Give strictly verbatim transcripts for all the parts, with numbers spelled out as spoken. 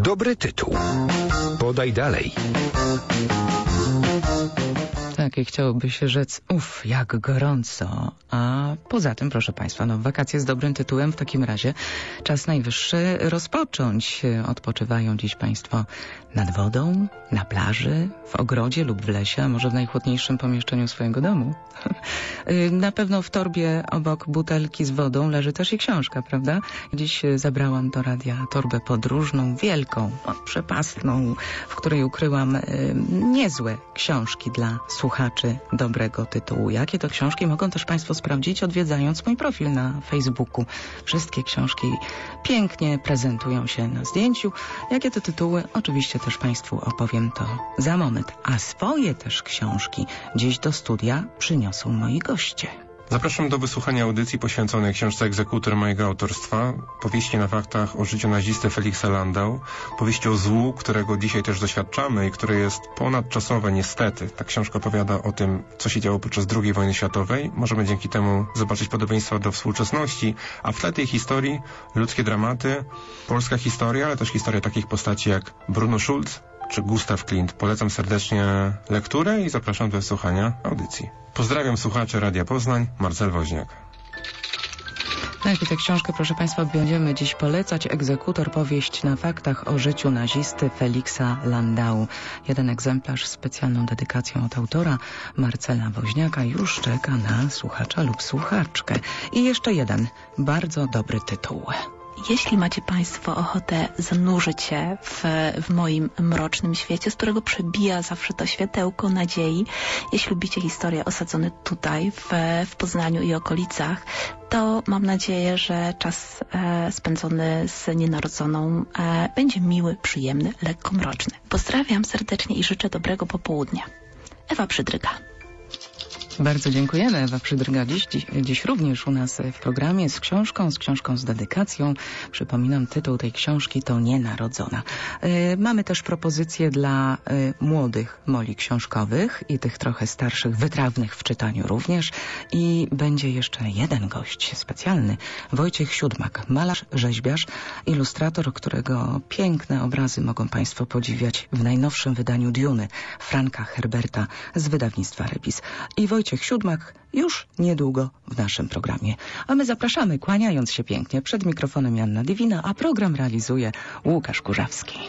Dobry tytuł. Podaj dalej. Tak, i chciałoby się rzec, uff, jak gorąco. A poza tym, proszę Państwa, no wakacje z dobrym tytułem w takim razie czas najwyższy rozpocząć. Odpoczywają dziś Państwo nad wodą, na plaży, w ogrodzie lub w lesie, a może w najchłodniejszym pomieszczeniu swojego domu. Na pewno w torbie obok butelki z wodą leży też i książka, prawda? Dziś zabrałam do radia torbę podróżną, wielką, no, przepastną, w której ukryłam y, niezłe książki dla słuchaczy dobrego tytułu. Jakie to książki mogą też Państwo sprawdzić, odwiedzając mój profil na Facebooku. Wszystkie książki pięknie prezentują się na zdjęciu. Jakie to tytuły? Oczywiście też Państwu opowiem to za moment. A swoje też książki dziś do studia przyniosą moi goście. Zapraszam do wysłuchania audycji poświęconej książce Egzekutor mojego autorstwa, powieści na faktach o życiu nazisty Feliksa Landau, powieści o złu, którego dzisiaj też doświadczamy i które jest ponadczasowe niestety. Ta książka opowiada o tym, co się działo podczas drugiej wojny światowej. Możemy dzięki temu zobaczyć podobieństwa do współczesności, a w tle tej historii ludzkie dramaty, polska historia, ale też historia takich postaci jak Bruno Schulz czy Gustav Klimt. Polecam serdecznie lekturę i zapraszam do wysłuchania audycji. Pozdrawiam słuchaczy Radia Poznań, Marcel Woźniak. Tak, i tę książkę, proszę Państwa, będziemy dziś polecać. Egzekutor, powieść na faktach o życiu nazisty Feliksa Landau. Jeden egzemplarz z specjalną dedykacją od autora Marcela Woźniaka już czeka na słuchacza lub słuchaczkę. I jeszcze jeden bardzo dobry tytuł. Jeśli macie Państwo ochotę zanurzyć się w, w moim mrocznym świecie, z którego przebija zawsze to światełko nadziei, jeśli lubicie historie osadzone tutaj, w, w Poznaniu i okolicach, to mam nadzieję, że czas e, spędzony z nienarodzoną e, będzie miły, przyjemny, lekko mroczny. Pozdrawiam serdecznie i życzę dobrego popołudnia. Ewa Przydryga. Bardzo dziękujemy. Ewa Przydryga dziś, dziś, dziś również u nas w programie z książką, z książką z dedykacją. Przypominam, tytuł tej książki to Nienarodzona. Yy, mamy też propozycje dla yy, młodych moli książkowych i tych trochę starszych, wytrawnych w czytaniu również. I będzie jeszcze jeden gość specjalny. Wojciech Siódmak, malarz, rzeźbiarz, ilustrator, którego piękne obrazy mogą Państwo podziwiać w najnowszym wydaniu Duny Franka Herberta z wydawnictwa Rebis. I Wojciech Siódmak już niedługo w naszym programie. A my zapraszamy, kłaniając się pięknie. Przed mikrofonem Janna Dywina, a program realizuje Łukasz Kurzawski.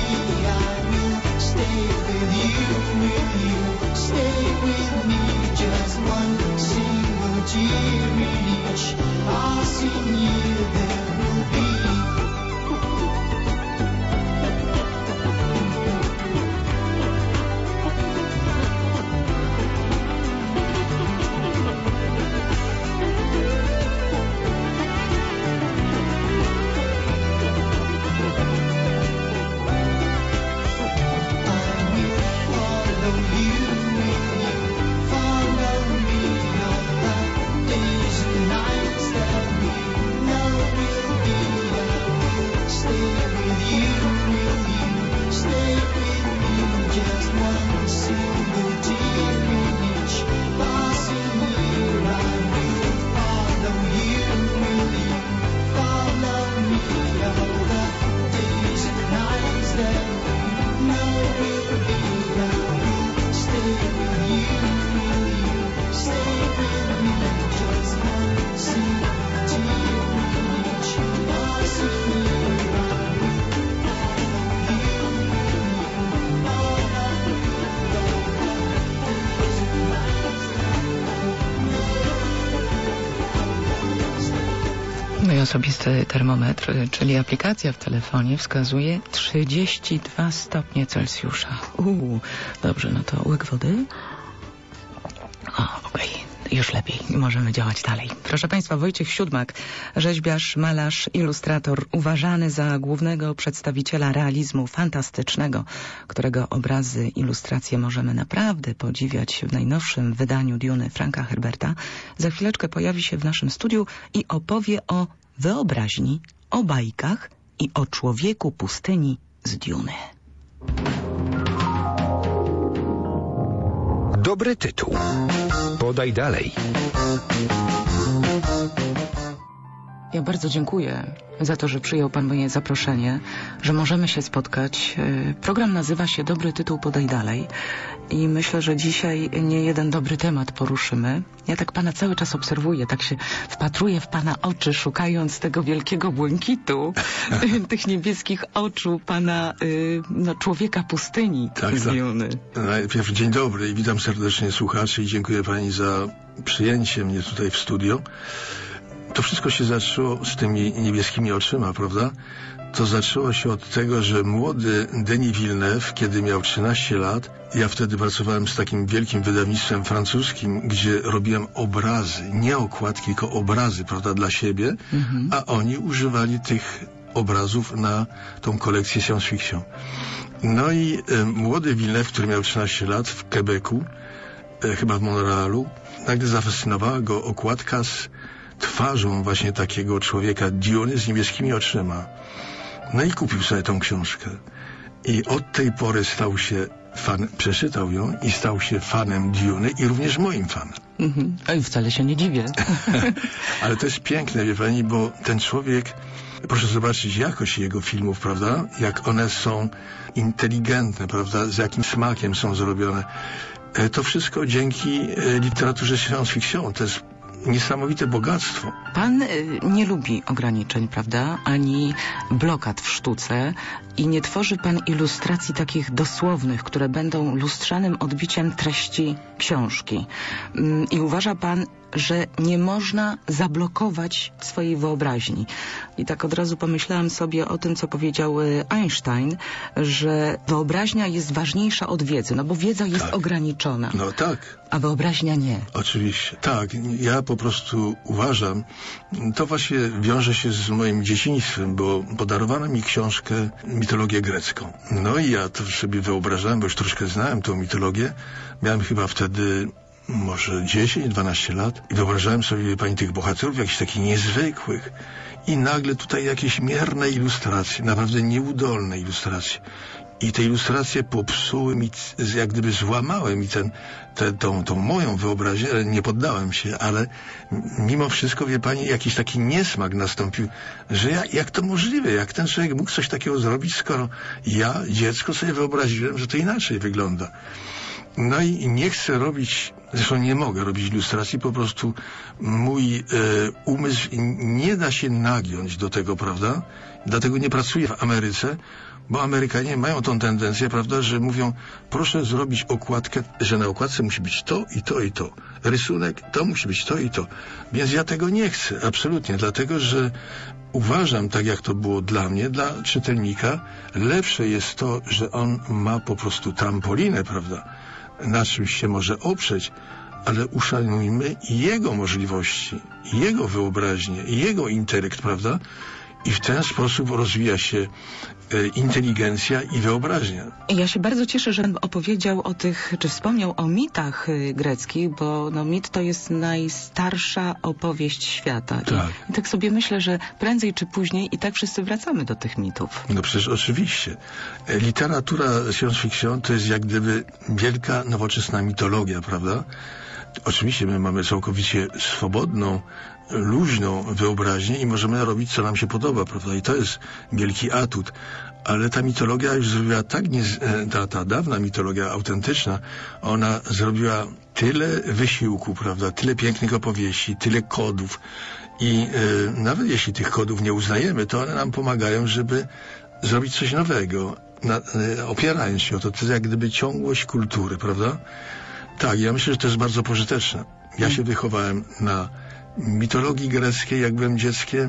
Stay with me, just Mój osobisty termometr, czyli aplikacja w telefonie, wskazuje trzydzieści dwa stopnie Celsjusza. Uuu, dobrze, no to łyk wody. O, okej, okay. Już lepiej, możemy działać dalej. Proszę Państwa, Wojciech Siódmak, rzeźbiarz, malarz, ilustrator, uważany za głównego przedstawiciela realizmu fantastycznego, którego obrazy, ilustracje możemy naprawdę podziwiać w najnowszym wydaniu Duny Franka Herberta, za chwileczkę pojawi się w naszym studiu i opowie o wyobraźni, o bajkach i o człowieku pustyni z Duny. Dobry tytuł. Podaj dalej. Ja bardzo dziękuję za to, że przyjął Pan moje zaproszenie, że możemy się spotkać. Program nazywa się Dobry tytuł, podaj dalej. I myślę, że dzisiaj nie jeden dobry temat poruszymy. Ja tak Pana cały czas obserwuję, tak się wpatruję w Pana oczy, szukając tego wielkiego błękitu, tych niebieskich oczu Pana, no, człowieka pustyni tak, z Duny. Tak. Najpierw dzień dobry i witam serdecznie słuchaczy i dziękuję Pani za przyjęcie mnie tutaj w studio. To wszystko się zaczęło z tymi niebieskimi oczyma, prawda? To zaczęło się od tego, że młody Denis Villeneuve, kiedy miał trzynaście lat, ja wtedy pracowałem z takim wielkim wydawnictwem francuskim, gdzie robiłem obrazy, nie okładki, tylko obrazy, prawda, dla siebie, mhm. a oni używali tych obrazów na tą kolekcję science fiction. No i e, młody Villeneuve, który miał trzynaście lat w Quebecu, e, chyba w Montrealu, nagle zafascynowała go okładka z twarzą właśnie takiego człowieka Duny z niebieskimi oczyma. No i kupił sobie tą książkę. I od tej pory stał się fan, przeczytał ją i stał się fanem Duny i również moim fanem. Mhm. Oj, wcale się nie dziwię. Ale to jest piękne, wie Pani, bo ten człowiek, proszę zobaczyć jakość jego filmów, prawda? Jak one są inteligentne, prawda? Z jakim smakiem są zrobione. To wszystko dzięki literaturze science fiction. To jest niesamowite bogactwo. Pan y, nie lubi ograniczeń, prawda? Ani blokad w sztuce i nie tworzy Pan ilustracji takich dosłownych, które będą lustrzanym odbiciem treści książki. Ym, I uważa Pan, że nie można zablokować swojej wyobraźni. I tak od razu pomyślałam sobie o tym, co powiedział Einstein, że wyobraźnia jest ważniejsza od wiedzy, no bo wiedza jest tak. ograniczona. No tak. A wyobraźnia nie. Oczywiście. Tak. Ja po prostu uważam, to właśnie wiąże się z moim dzieciństwem, bo podarowano mi książkę Mitologię grecką. No i ja to sobie wyobrażałem, bo już troszkę znałem tą mitologię. Miałem chyba wtedy może dziesięć dwanaście lat i wyobrażałem sobie, wie Pani, tych bohaterów jakichś takich niezwykłych i nagle tutaj jakieś mierne ilustracje, naprawdę nieudolne ilustracje. I te ilustracje popsuły mi, jak gdyby złamały mi ten, te, tą, tą moją wyobraźnię, ale nie poddałem się, ale mimo wszystko, wie Pani, jakiś taki niesmak nastąpił, że ja, jak to możliwe, jak ten człowiek mógł coś takiego zrobić, skoro ja, dziecko, sobie wyobraziłem, że to inaczej wygląda. No i nie chcę robić, zresztą nie mogę robić ilustracji, po prostu mój e, umysł nie da się nagiąć do tego, prawda? Dlatego nie pracuję w Ameryce, Bo Amerykanie mają tą tendencję, prawda, że mówią, proszę zrobić okładkę, że na okładce musi być to i to i to. Rysunek, to musi być to i to. Więc ja tego nie chcę, absolutnie, dlatego, że uważam, tak jak to było dla mnie, dla czytelnika, lepsze jest to, że on ma po prostu trampolinę, prawda, na czymś się może oprzeć, ale uszanujmy jego możliwości, jego wyobraźnię, jego intelekt, prawda? I w ten sposób rozwija się e, inteligencja i wyobraźnia. Ja się bardzo cieszę, że opowiedział o tych, czy wspomniał o mitach y, greckich, bo no, mit to jest najstarsza opowieść świata. Tak. I, I tak sobie myślę, że prędzej czy później i tak wszyscy wracamy do tych mitów. No przecież oczywiście. E, literatura science fiction to jest jak gdyby wielka, nowoczesna mitologia, prawda? Oczywiście my mamy całkowicie swobodną, luźną wyobraźnię i możemy robić, co nam się podoba, prawda? I to jest wielki atut. Ale ta mitologia już zrobiła tak, nie, ta, ta dawna mitologia autentyczna, ona zrobiła tyle wysiłku, prawda? Tyle pięknych opowieści, tyle kodów. I e, nawet jeśli tych kodów nie uznajemy, to one nam pomagają, żeby zrobić coś nowego, na, e, opierając się o to. To jest jak gdyby ciągłość kultury, prawda? Tak, ja myślę, że to jest bardzo pożyteczne. Ja się wychowałem na mitologii greckiej, jak byłem dzieckiem,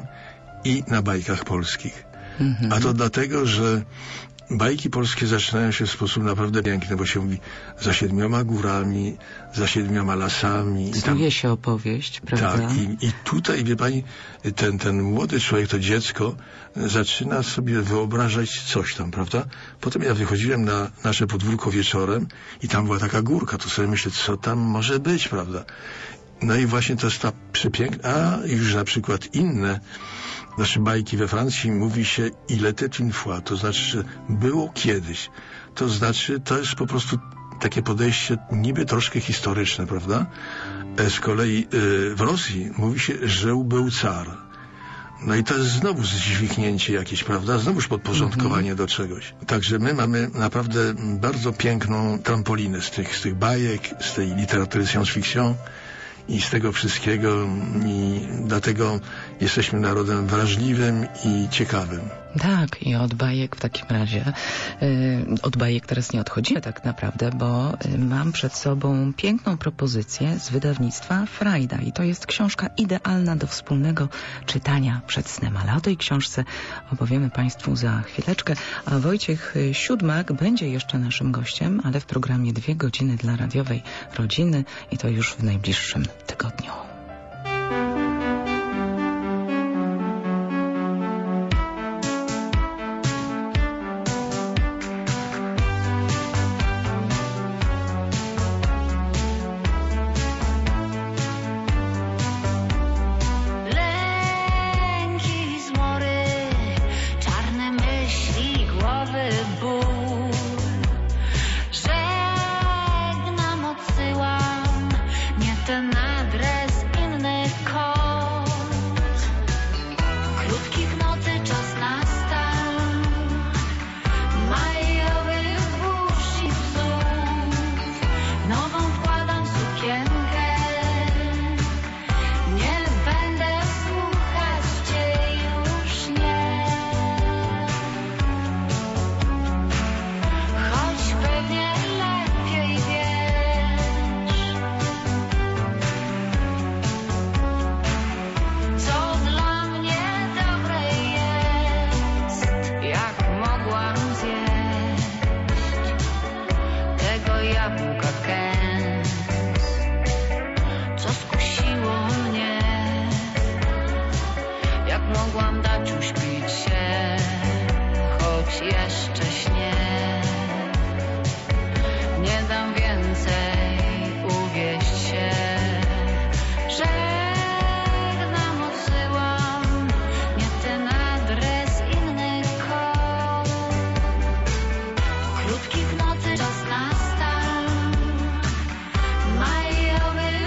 i na bajkach polskich. Mhm. A to dlatego, że bajki polskie zaczynają się w sposób naprawdę piękny, bo się mówi za siedmioma górami, za siedmioma lasami. Snuje się opowieść, prawda? Tak, i, i tutaj, wie pani, ten, ten młody człowiek, to dziecko, zaczyna sobie wyobrażać coś tam, prawda? Potem ja wychodziłem na nasze podwórko wieczorem i tam była taka górka, to sobie myślę, co tam może być, prawda? No i właśnie to jest ta przepiękna, a już na przykład inne, znaczy bajki we Francji mówi się il était une fois, to znaczy, że było kiedyś. To znaczy, to jest po prostu takie podejście niby troszkę historyczne, prawda? Z kolei w Rosji mówi się, żył był car. No i to jest znowu zdźwignięcie jakieś, prawda? Znowuż podporządkowanie mm-hmm. do czegoś. Także my mamy naprawdę bardzo piękną trampolinę z tych, z tych bajek, z tej literatury science fiction i z tego wszystkiego, i dlatego jesteśmy narodem wrażliwym i ciekawym. Tak, i od bajek w takim razie, yy, od bajek teraz nie odchodzimy tak naprawdę, bo yy, mam przed sobą piękną propozycję z wydawnictwa Frajda i to jest książka idealna do wspólnego czytania przed snem, ale o tej książce opowiemy Państwu za chwileczkę, a Wojciech Siódmak będzie jeszcze naszym gościem, ale w programie Dwie godziny dla radiowej rodziny i to już w najbliższym tygodniu.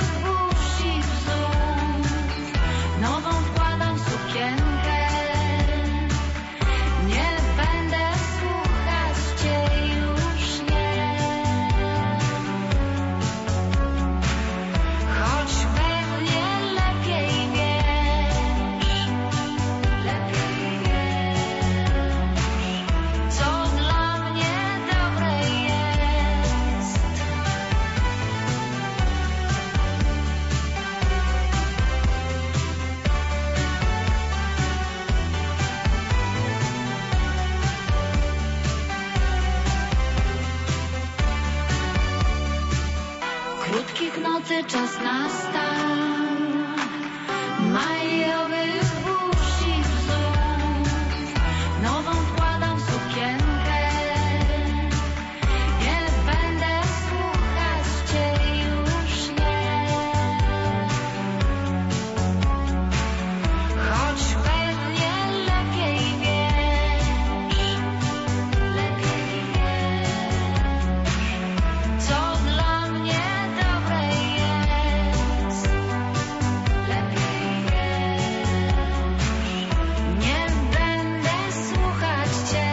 Nową wkładam sukienkę. nocy czas nastał, majowy burz i wzór, nową wkładam sukienkę, nie będę słuchać cię już nie, choć pewnie lepiej wiesz, lepiej wiesz, co dla mnie dobre jest, lepiej wiesz, nie będę słuchać cię,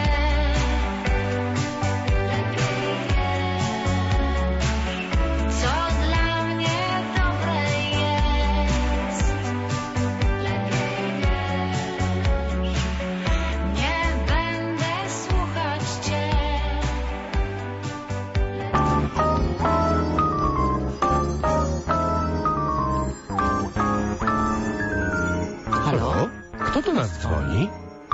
lepiej wiesz, co dla mnie dobre jest, lepiej wiesz, nie będę słuchać cię. Halo? Kto do nas dzwoni?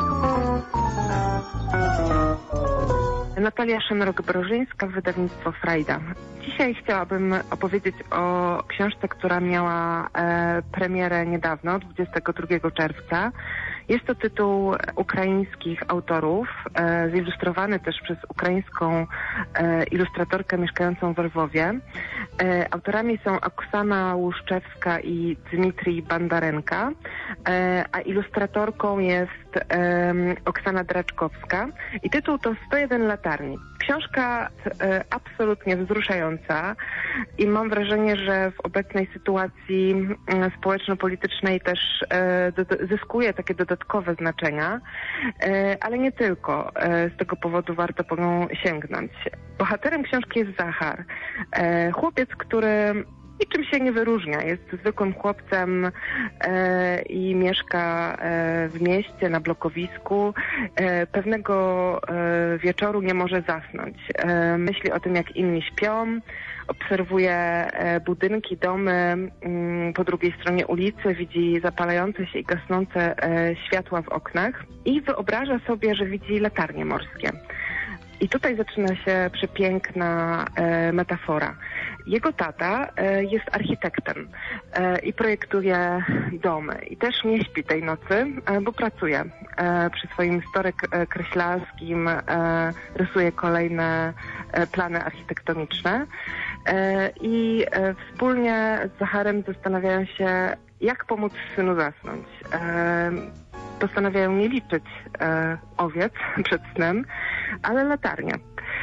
Natalia Szemrok-Brożyńska, wydawnictwo Frajda. Dzisiaj chciałabym opowiedzieć o książce, która miała e, premierę niedawno, dwudziestego drugiego czerwca. Jest to tytuł ukraińskich autorów, e, zilustrowany też przez ukraińską e, ilustratorkę mieszkającą w Lwowie. E, autorami są Oksana Łuszczewska i Dmitrij Bandarenka, e, a ilustratorką jest e, Oksana Draczkowska. I tytuł to sto jeden latarni. Książka e, absolutnie wzruszająca i mam wrażenie, że w obecnej sytuacji e, społeczno-politycznej też e, do, zyskuje takie dodatkowe znaczenia, e, ale nie tylko. E, z tego powodu warto po nią sięgnąć. Bohaterem książki jest Zachar, e, chłopiec, który niczym się nie wyróżnia. Jest zwykłym chłopcem e, i mieszka e, w mieście, na blokowisku. E, pewnego e, wieczoru nie może zasnąć. E, myśli o tym, jak inni śpią. Obserwuje e, budynki, domy m, po drugiej stronie ulicy. Widzi zapalające się i gasnące e, światła w oknach. I wyobraża sobie, że widzi latarnie morskie. I tutaj zaczyna się przepiękna e, metafora. Jego tata e, jest architektem e, i projektuje domy. I też nie śpi tej nocy, e, bo pracuje e, przy swoim stole e, kreślarskim, e, rysuje kolejne e, plany architektoniczne. E, I e, wspólnie z Zacharem zastanawiają się, jak pomóc synu zasnąć. E, postanawiają nie liczyć e, owiec przed snem, ale latarnie.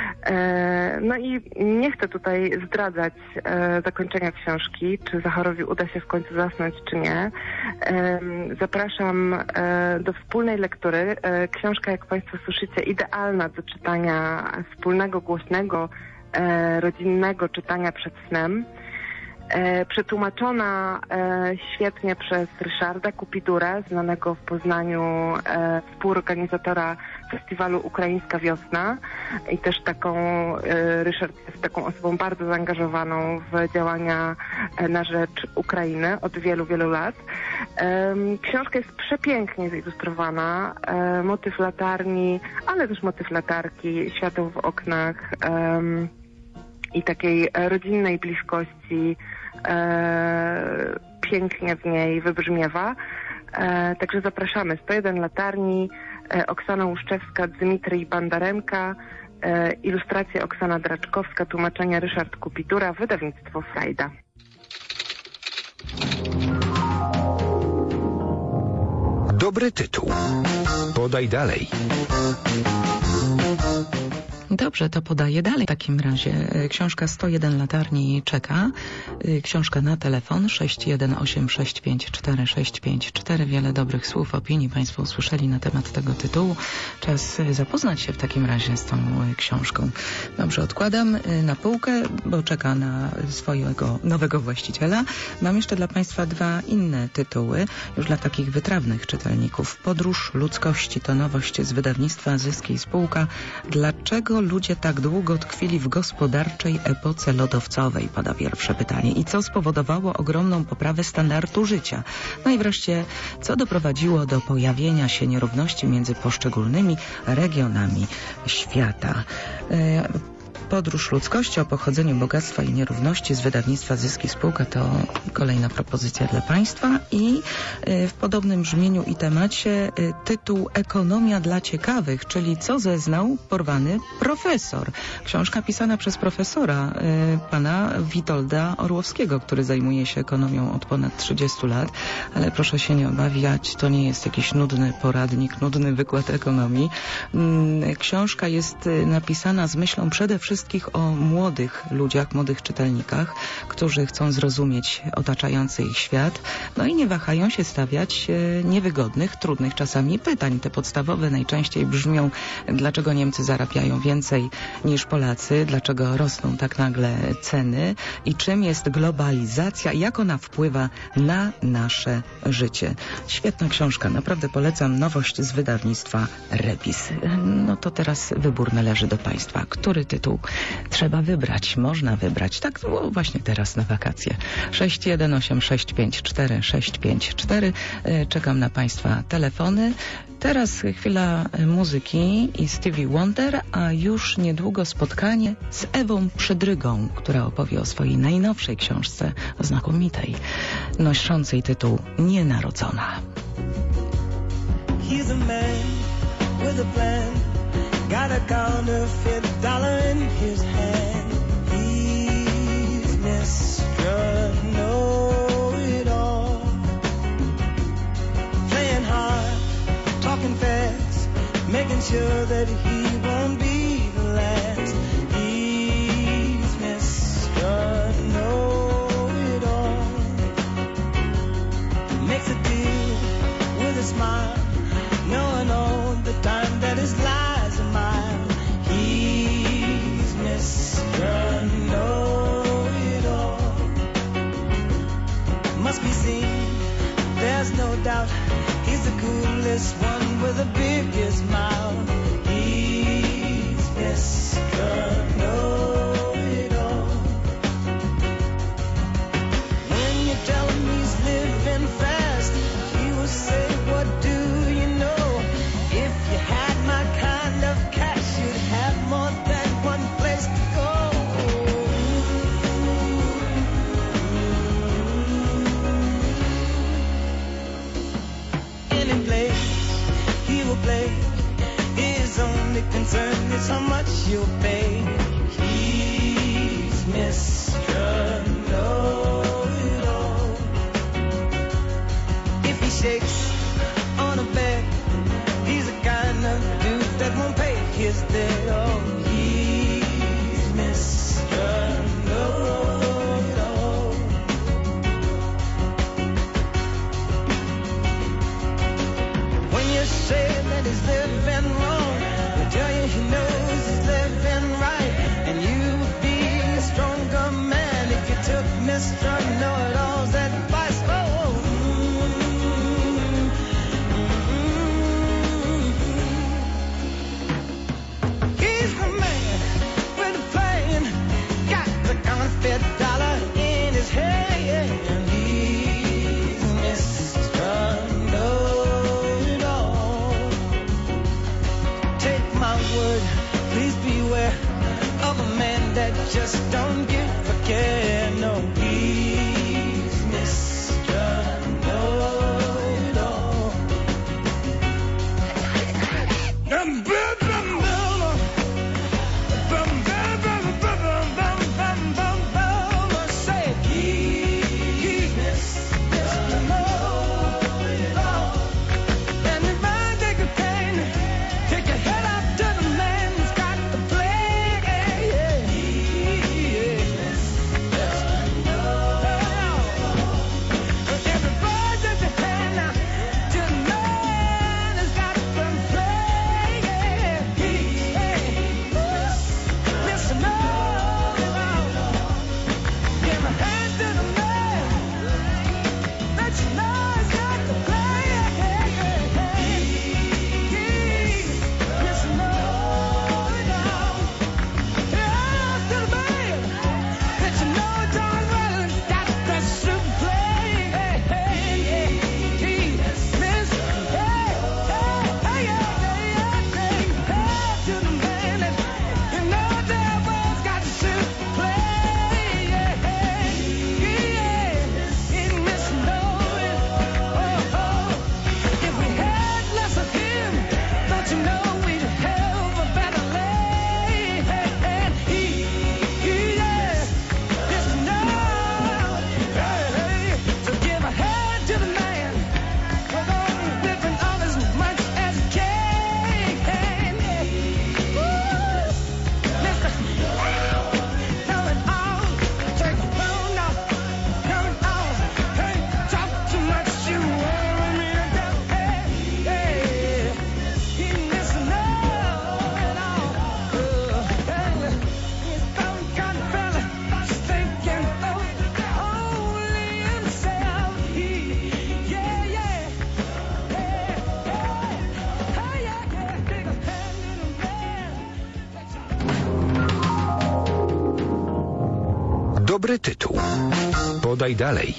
E, no i nie chcę tutaj zdradzać e, zakończenia książki, czy Zacharowi uda się w końcu zasnąć, czy nie. E, zapraszam e, do wspólnej lektury. E, książka, jak Państwo słyszycie, idealna do czytania wspólnego, głośnego, e, rodzinnego czytania przed snem. E, przetłumaczona e, świetnie przez Ryszarda Kupidurę, znanego w Poznaniu e, współorganizatora festiwalu Ukraińska Wiosna i też taką, e, Ryszard jest taką osobą bardzo zaangażowaną w działania e, na rzecz Ukrainy od wielu, wielu lat. E, książka jest przepięknie zilustrowana, e, motyw latarni, ale też motyw latarki, świateł w oknach e, i takiej rodzinnej bliskości e, pięknie w niej wybrzmiewa. E, także zapraszamy. sto jeden latarni, e, Oksana Łuszczewska, Dmitrij Bandarenka, e, ilustracje Oksana Draczkowska, tłumaczenie Ryszard Kupidura, wydawnictwo Frajda. Dobry tytuł. Podaj dalej. Dobrze, to podaję dalej. W takim razie książka sto jeden latarni czeka. Książka na telefon sześć jeden osiem sześć pięć cztery sześć pięć cztery. Wiele dobrych słów, opinii Państwo usłyszeli na temat tego tytułu. Czas zapoznać się w takim razie z tą książką. Dobrze, odkładam na półkę, bo czeka na swojego nowego właściciela. Mam jeszcze dla Państwa dwa inne tytuły, już dla takich wytrawnych czytelników. Podróż ludzkości to nowość z wydawnictwa Zyski i Spółka. Dlaczego ludzie tak długo tkwili w gospodarczej epoce lodowcowej? Pada pierwsze pytanie. I co spowodowało ogromną poprawę standardu życia? No i wreszcie, co doprowadziło do pojawienia się nierówności między poszczególnymi regionami świata? Podróż ludzkości o pochodzeniu bogactwa i nierówności z wydawnictwa Zyski Spółka to kolejna propozycja dla Państwa i w podobnym brzmieniu i temacie tytuł Ekonomia dla ciekawych, czyli co zeznał porwany profesor. Książka pisana przez profesora pana Witolda Orłowskiego, który zajmuje się ekonomią od ponad trzydziestu lat, ale proszę się nie obawiać, to nie jest jakiś nudny poradnik, nudny wykład ekonomii. Książka jest napisana z myślą przede wszystkim o młodych ludziach, młodych czytelnikach, którzy chcą zrozumieć otaczający ich świat, no i nie wahają się stawiać niewygodnych, trudnych czasami pytań. Te podstawowe najczęściej brzmią, dlaczego Niemcy zarabiają więcej niż Polacy, dlaczego rosną tak nagle ceny i czym jest globalizacja i jak ona wpływa na nasze życie. Świetna książka, naprawdę polecam, nowość z wydawnictwa Rebis. No to teraz wybór należy do Państwa. Który tytuł trzeba wybrać? Można wybrać. Tak było właśnie teraz na wakacje. sześć jeden osiem sześć pięć cztery sześć pięć cztery. Czekam na Państwa telefony. Teraz chwila muzyki i Stevie Wonder, a już niedługo spotkanie z Ewą Przydrygą, która opowie o swojej najnowszej książce, znakomitej, noszącej tytuł Nienarodzona. He's a man with a plan, got a counterfeit dollar in his hand. He's Mister Know-it-all, playing hard, talking fast, making sure that he won't be the last. He's Mister Know-it-all, makes a deal with a smile, knowing all the time that his lies are mine. He's Mister Know-it-all, must be seen, there's no doubt. He's the coolest one with the biggest mouth. He's Mister Know-it-all. When you tell him he's living fast, he will say, what do you know? If you had my kind of cash, you'd have more than one place to go. Any place he will play, his only concern is how much you'll pay. He's Mister Know-it-all. If he shakes on a bed, he's the kind of dude that won't pay his debt. Oh, he's Mister Know-it-all. When you say that he's living wrong, he'll tell you he knows he's living right. And you would be a stronger man if you took Mister Know-it-all's advice. Oh, he's the man with the plan, got the counterfeit dollar in his hand. He's Mister Know-it-all. Take my word, please beware of a man that just don't give a care. No, he's Mister Know-it-all. Um, bum, bum, bum, bum, bum, bum, bum, bum, bum, bum, bum. Say it. He's Mister Know-it-all. And if I take a cane, take your head out to the man who's got the plague. Yeah, yeah. Dobry tytuł. Podaj dalej.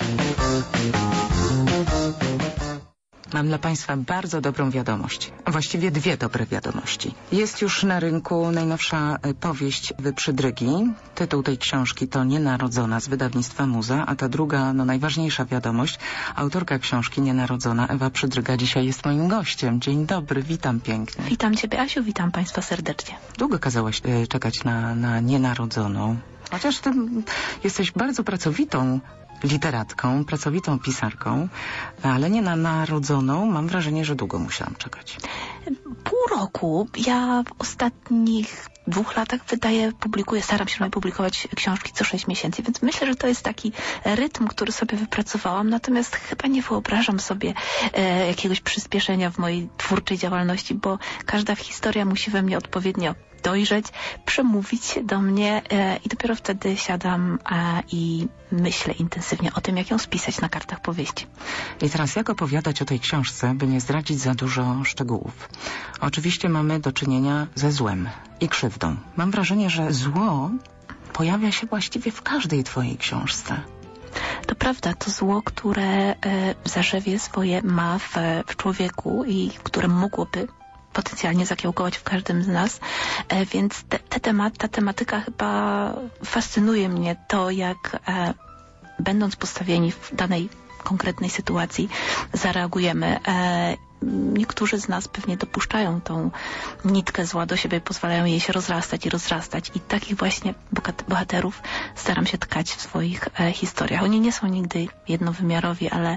Mam dla Państwa bardzo dobrą wiadomość. Właściwie dwie dobre wiadomości. Jest już na rynku najnowsza y, powieść Wyprzydrygi. Tytuł tej książki to Nienarodzona z wydawnictwa Muza, a ta druga, no najważniejsza wiadomość, autorka książki Nienarodzona, Ewa Przydryga, dzisiaj jest moim gościem. Dzień dobry, witam pięknie. Witam Ciebie, Asiu, witam Państwa serdecznie. Długo kazałaś y, czekać na, na Nienarodzoną, chociaż Ty jesteś bardzo pracowitą literatką, pracowitą pisarką, ale nie na Narodzoną. Mam wrażenie, że długo musiałam czekać. Pół roku. Ja w ostatnich dwóch latach wydaję, publikuję, staram się publikować książki co sześć miesięcy, więc myślę, że to jest taki rytm, który sobie wypracowałam, natomiast chyba nie wyobrażam sobie e, jakiegoś przyspieszenia w mojej twórczej działalności, bo każda historia musi we mnie odpowiednio dojrzeć, przemówić do mnie e, i dopiero wtedy siadam e, i myślę intensywnie o tym, jak ją spisać na kartach powieści. I teraz jak opowiadać o tej książce, by nie zdradzić za dużo szczegółów? Oczywiście mamy do czynienia ze złem i krzywdą. Mam wrażenie, że zło pojawia się właściwie w każdej twojej książce. To prawda, to zło, które e, zarzewie swoje ma w, w człowieku i które mogłoby potencjalnie zakiełkować w każdym z nas, e, więc te, te temat, ta tematyka chyba fascynuje mnie, to jak e, będąc postawieni w danej konkretnej sytuacji zareagujemy. E, niektórzy z nas pewnie dopuszczają tą nitkę zła do siebie, pozwalają jej się rozrastać i rozrastać i takich właśnie bohaterów staram się tkać w swoich e, historiach. Oni nie są nigdy jednowymiarowi, ale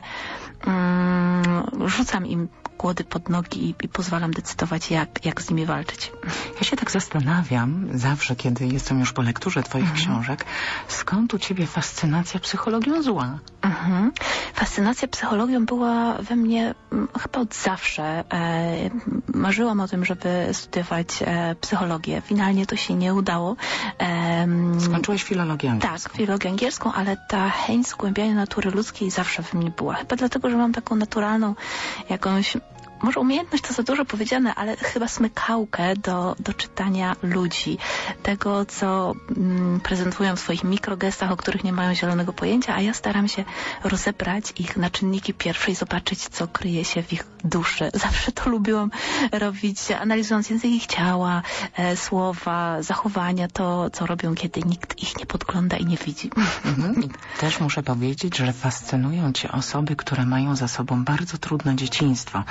mm, rzucam im głody pod nogi i, i pozwalam decydować, jak, jak z nimi walczyć. Ja się tak zastanawiam, zawsze kiedy jestem już po lekturze twoich mhm. książek, skąd u ciebie fascynacja psychologią zła? Mhm. Fascynacja psychologią była we mnie m, chyba od zawsze. E, marzyłam o tym, żeby studiować e, psychologię. Finalnie to się nie udało. E, Skończyłeś filologię angielską. Tak, filologię angielską, ale ta chęć zgłębiania natury ludzkiej zawsze we mnie była. Chyba dlatego, że mam taką naturalną jakąś, może umiejętność to za dużo powiedziane, ale chyba smykałkę do, do czytania ludzi. Tego, co mm, prezentują w swoich mikrogestach, o których nie mają zielonego pojęcia, a ja staram się rozebrać ich na czynniki pierwsze i zobaczyć, co kryje się w ich duszy. Zawsze to lubiłam robić, analizując język ich ciała, e, słowa, zachowania, to, co robią, kiedy nikt ich nie podgląda i nie widzi. Mhm. Też muszę powiedzieć, że fascynują cię osoby, które mają za sobą bardzo trudne dzieciństwo.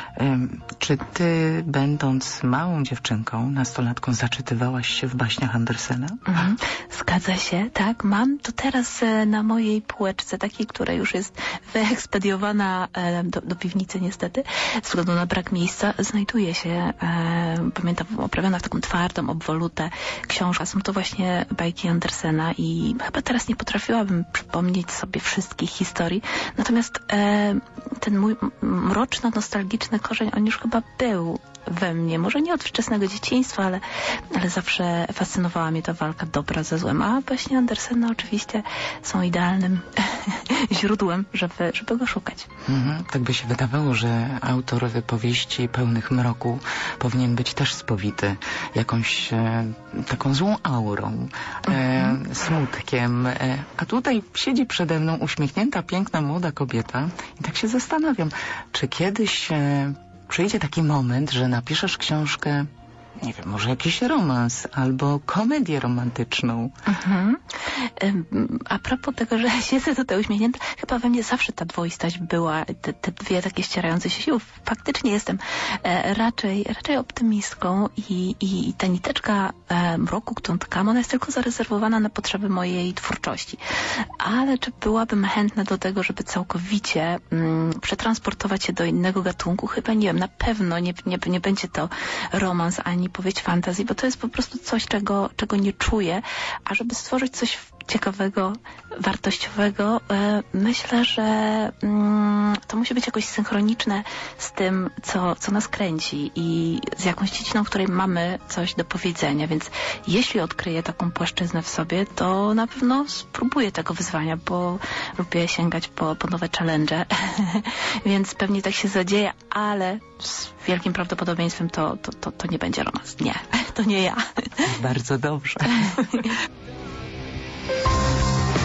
Czy ty, będąc małą dziewczynką, nastolatką, zaczytywałaś się w baśniach Andersena? Mhm. Zgadza się, tak. Mam to teraz na mojej półeczce, takiej, która już jest wyekspediowana do, do piwnicy niestety, ze względu na brak miejsca, znajduje się, pamiętam, oprawiona w taką twardą obwolutę książka. Są to właśnie bajki Andersena i chyba teraz nie potrafiłabym przypomnieć sobie wszystkich historii. Natomiast ten mój mroczno-nostalgiczny korzeń, on już chyba był we mnie. Może nie od wczesnego dzieciństwa, ale, ale zawsze fascynowała mnie ta walka dobra ze złem. A właśnie Andersena oczywiście są idealnym źródłem, żeby, żeby go szukać. Mhm. Tak by się wydawało, że autor powieści pełnych mroku powinien być też spowity jakąś e, taką złą aurą, e, mhm. smutkiem. E, a tutaj siedzi przede mną uśmiechnięta, piękna, młoda kobieta i tak się zastanawiam, czy kiedyś e, przyjdzie taki moment, że napiszesz książkę, nie wiem, może jakiś romans albo komedię romantyczną. Mhm. A propos tego, że siedzę tutaj uśmiechnięta, chyba we mnie zawsze ta dwoistość była, te, te dwie takie ścierające się siły. Faktycznie jestem e, raczej, raczej optymistką i, i, i ta niteczka e, mroku, którą tkam, ona jest tylko zarezerwowana na potrzeby mojej twórczości. Ale czy byłabym chętna do tego, żeby całkowicie mm, przetransportować się do innego gatunku? Chyba nie wiem, na pewno nie, nie, nie będzie to romans ani powieść fantazji, bo to jest po prostu coś, czego, czego nie czuję, a żeby stworzyć coś ciekawego, wartościowego, e, myślę, że mm, to musi być jakoś synchroniczne z tym, co, co nas kręci i z jakąś dziedziną, w której mamy coś do powiedzenia, więc jeśli odkryję taką płaszczyznę w sobie, to na pewno spróbuję tego wyzwania, bo lubię sięgać po, po nowe challenge, więc pewnie tak się zadzieje, ale z wielkim prawdopodobieństwem to, to, to, to nie będzie romans. Nie, to nie ja. Bardzo dobrze.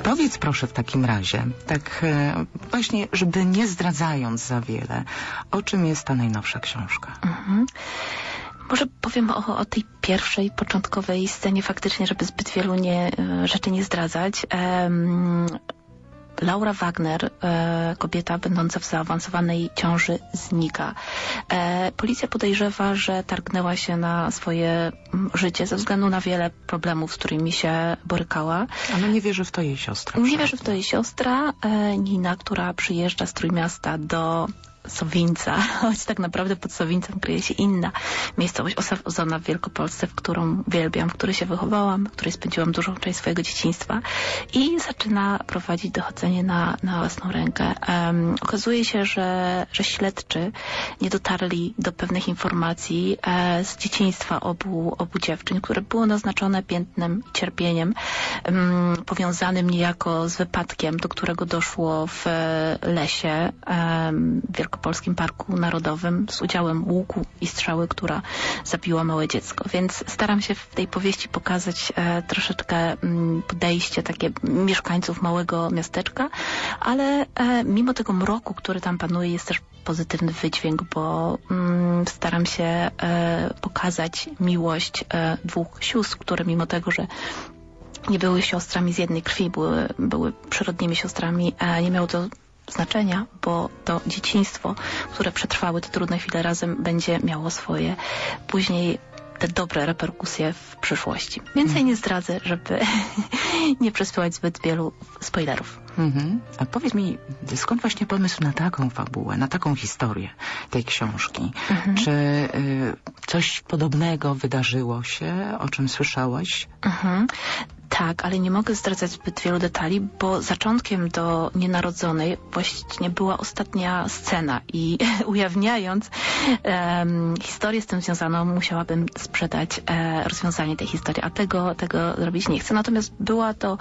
Powiedz proszę w takim razie, tak e, właśnie, żeby nie zdradzając za wiele, o czym jest ta najnowsza książka? Mhm. Może powiem o, o tej pierwszej, początkowej scenie faktycznie, żeby zbyt wielu nie, rzeczy nie zdradzać. Um, Laura Wagner, e, kobieta będąca w zaawansowanej ciąży, znika. E, policja podejrzewa, że targnęła się na swoje m, życie ze względu na wiele problemów, z którymi się borykała. Ale nie wierzy w to jej siostra. Nie wierzy w to jej siostra, e, Nina, która przyjeżdża z Trójmiasta do Sowińca, choć tak naprawdę pod Sowińcem kryje się inna miejscowość osadzona w Wielkopolsce, w którą uwielbiam, w której się wychowałam, w której spędziłam dużą część swojego dzieciństwa i zaczyna prowadzić dochodzenie na, na własną rękę. Um, okazuje się, że, że śledczy nie dotarli do pewnych informacji e, z dzieciństwa obu, obu dziewczyn, które było naznaczone piętnem i cierpieniem um, powiązanym niejako z wypadkiem, do którego doszło w lesie um, w Wielkopolskim Parku Narodowym z udziałem łuku i strzały, która zabiła małe dziecko. Więc staram się w tej powieści pokazać e, troszeczkę m, podejście takie mieszkańców małego miasteczka, ale e, mimo tego mroku, który tam panuje, jest też pozytywny wydźwięk, bo mm, staram się e, pokazać miłość e, dwóch sióstr, które mimo tego, że nie były siostrami z jednej krwi, były, były przyrodnimi siostrami, e, nie miało to znaczenia, bo to dzieciństwo, które przetrwały te trudne chwile razem, będzie miało swoje później te dobre reperkusje w przyszłości. Więcej nie zdradzę, żeby nie przysyłać zbyt wielu spoilerów. Mhm. A powiedz mi, skąd właśnie pomysł na taką fabułę, na taką historię tej książki? Mhm. Czy y, coś podobnego wydarzyło się, o czym słyszałaś? Mhm. Tak, ale nie mogę zdradzać zbyt wielu detali, bo zaczątkiem do Nienarodzonej właśnie była ostatnia scena i ujawniając um, historię z tym związaną, musiałabym sprzedać e, rozwiązanie tej historii, a tego, tego robić nie chcę. Natomiast była to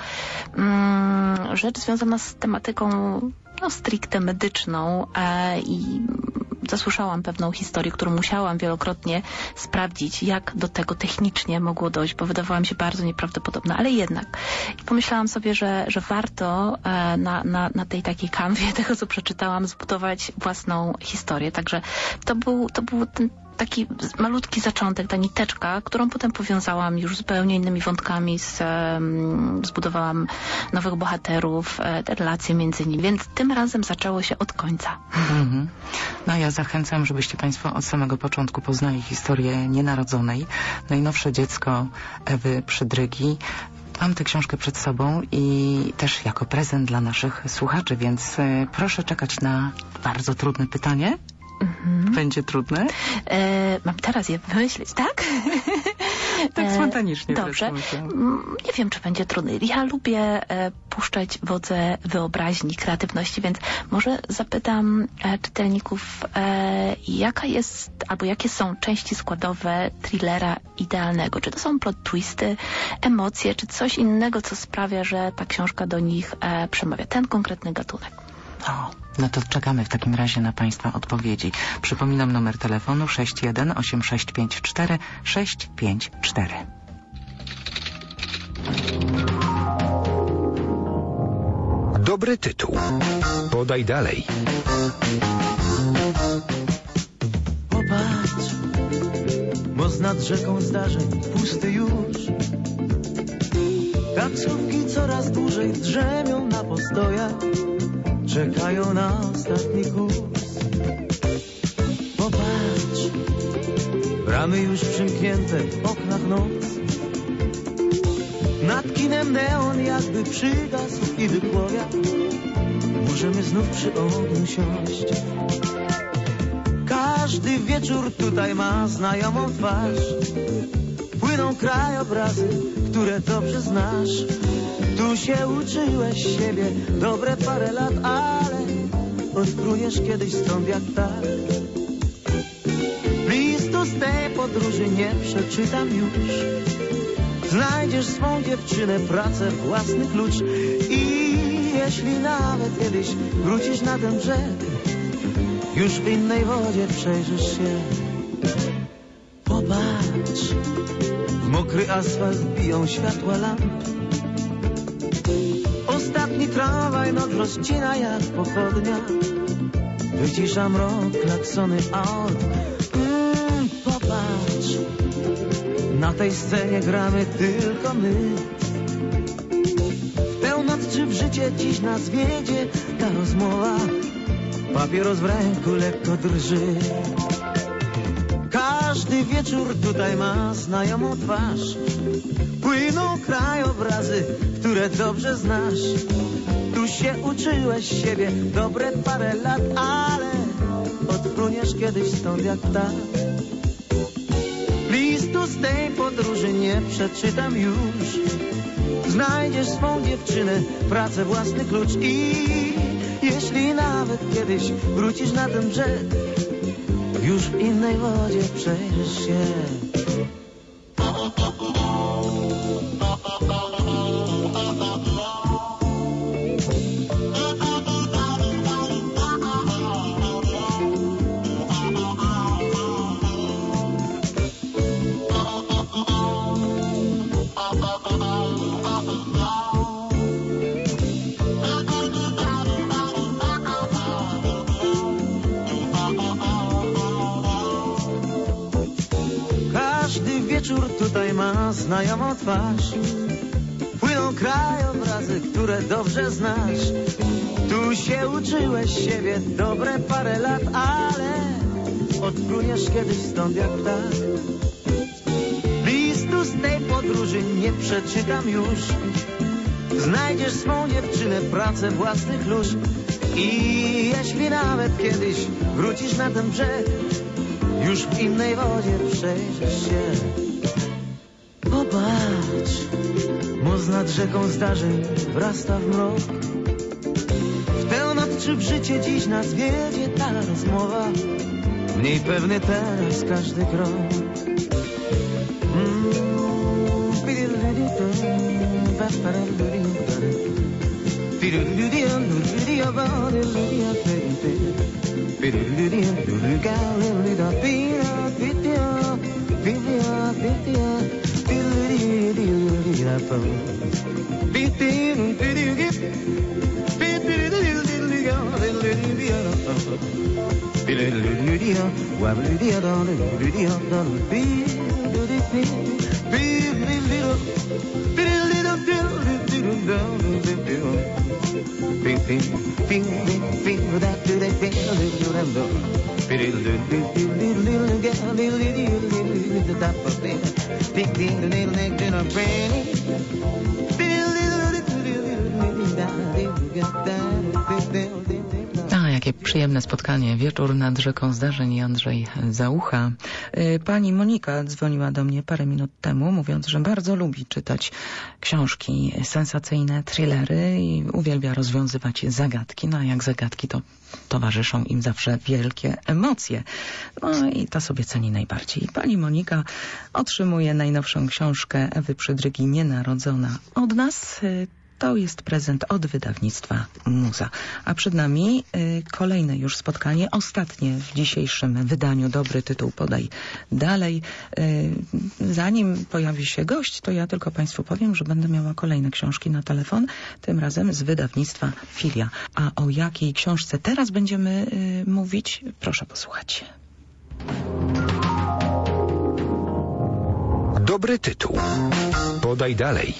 um, rzecz związana z tematyką no, stricte medyczną e, i zasłyszałam pewną historię, którą musiałam wielokrotnie sprawdzić, jak do tego technicznie mogło dojść, bo wydawała mi się bardzo nieprawdopodobna, ale jednak. I pomyślałam sobie, że, że warto e, na, na, na tej takiej kanwie tego, co przeczytałam, zbudować własną historię. Także to był, to był ten taki malutki zaczątek, ta niteczka, którą potem powiązałam już zupełnie innymi wątkami, z, um, zbudowałam nowych bohaterów, e, te relacje między nimi, więc tym razem zaczęło się od końca. Mm-hmm. No ja zachęcam, żebyście Państwo od samego początku poznali historię Nienarodzonej, najnowsze dziecko Ewy Przydrygi. Mam tę książkę przed sobą i też jako prezent dla naszych słuchaczy, więc e, proszę czekać na bardzo trudne pytanie. Mhm. Będzie trudne? E, mam teraz je wymyślić, tak? Tak spontanicznie. Dobrze. Nie wiem, czy będzie trudne. Ja lubię e, puszczać wodze wyobraźni, kreatywności, więc może zapytam e, czytelników, e, jaka jest, albo jakie są części składowe thrillera idealnego? Czy to są plot twisty, emocje, czy coś innego, co sprawia, że ta książka do nich e, przemawia? Ten konkretny gatunek. O, no to czekamy w takim razie na Państwa odpowiedzi. Przypominam numer telefonu sześć jeden osiem sześć pięć cztery sześć pięć cztery. Dobry tytuł. Podaj dalej. Popatrz, most nad rzeką zdarzeń pusty już. Taksówki coraz dłużej drzemią na postojach, czekają na ostatni kurs. Popatrz, bramy już przymknięte, w oknach noc. Nad kinem neon jakby przygasł i wypłowia. Możemy znów przy ogniu siąść. Każdy wieczór tutaj ma znajomą twarz. Płyną krajobrazy, które dobrze znasz. Tu się uczyłeś siebie dobre parę lat, ale odpłyniesz kiedyś stąd jak tak. Listu z tej podróży nie przeczytam już. Znajdziesz swą dziewczynę, pracę, własny klucz. I jeśli nawet kiedyś wrócisz na ten brzeg, już w innej wodzie przejrzysz się. Popatrz, w mokry asfalt biją światła lamp. Ostatni Letni tramwaj noc rozcina jak pochodnia, wycisza mrok, klaksony aut. Mm, popatrz, na tej scenie gramy tylko my. W tę noc czy w życie dziś nas wiedzie ta rozmowa, papieros w ręku lekko drży. Każdy wieczór tutaj ma znajomą twarz, płyną krajobrazy, które dobrze znasz. Tu się uczyłeś siebie dobre parę lat, ale odpłyniesz kiedyś stąd jak ptak. Listu z tej podróży nie przeczytam już. Znajdziesz swą dziewczynę, pracę, własny klucz i jeśli nawet kiedyś wrócisz na ten brzeg, już w innej wodzie przejrzysz się. Wieczór tutaj ma znajomą twarz, płyną krajobrazy, które dobrze znasz. Tu się uczyłeś siebie dobre parę lat, ale odpłyniesz kiedyś stąd jak ptak. Listu z tej podróży nie przeczytam już. Znajdziesz swą dziewczynę, pracę, własny klucz i jeśli nawet kiedyś wrócisz na ten brzeg, już w innej wodzie przejrzysz się. Popatrz, most nad rzeką zdarzeń wrasta w mrok. W tę noc czy w życie dziś nas wiedzie ta rozmowa, mniej pewny teraz każdy krok. A, jakie przyjemne spotkanie. Wieczór nad rzeką zdarzeń i Andrzej Załucha. Pani Monika dzwoniła do mnie parę minut temu, mówiąc, że bardzo lubi czytać książki sensacyjne, thrillery i uwielbia rozwiązywać zagadki. No a jak zagadki, to towarzyszą im zawsze wielkie emocje. No i to sobie ceni najbardziej. Pani Monika otrzymuje najnowszą książkę Ewy Przydrygi Nienarodzona od nas. To jest prezent od wydawnictwa Muza. A przed nami y, kolejne już spotkanie, ostatnie w dzisiejszym wydaniu. Dobry tytuł podaj dalej. Y, zanim pojawi się gość, to ja tylko Państwu powiem, że będę miała kolejne książki na telefon, tym razem z wydawnictwa Filia. A o jakiej książce teraz będziemy y, mówić, proszę posłuchać. Dobry tytuł. Podaj dalej.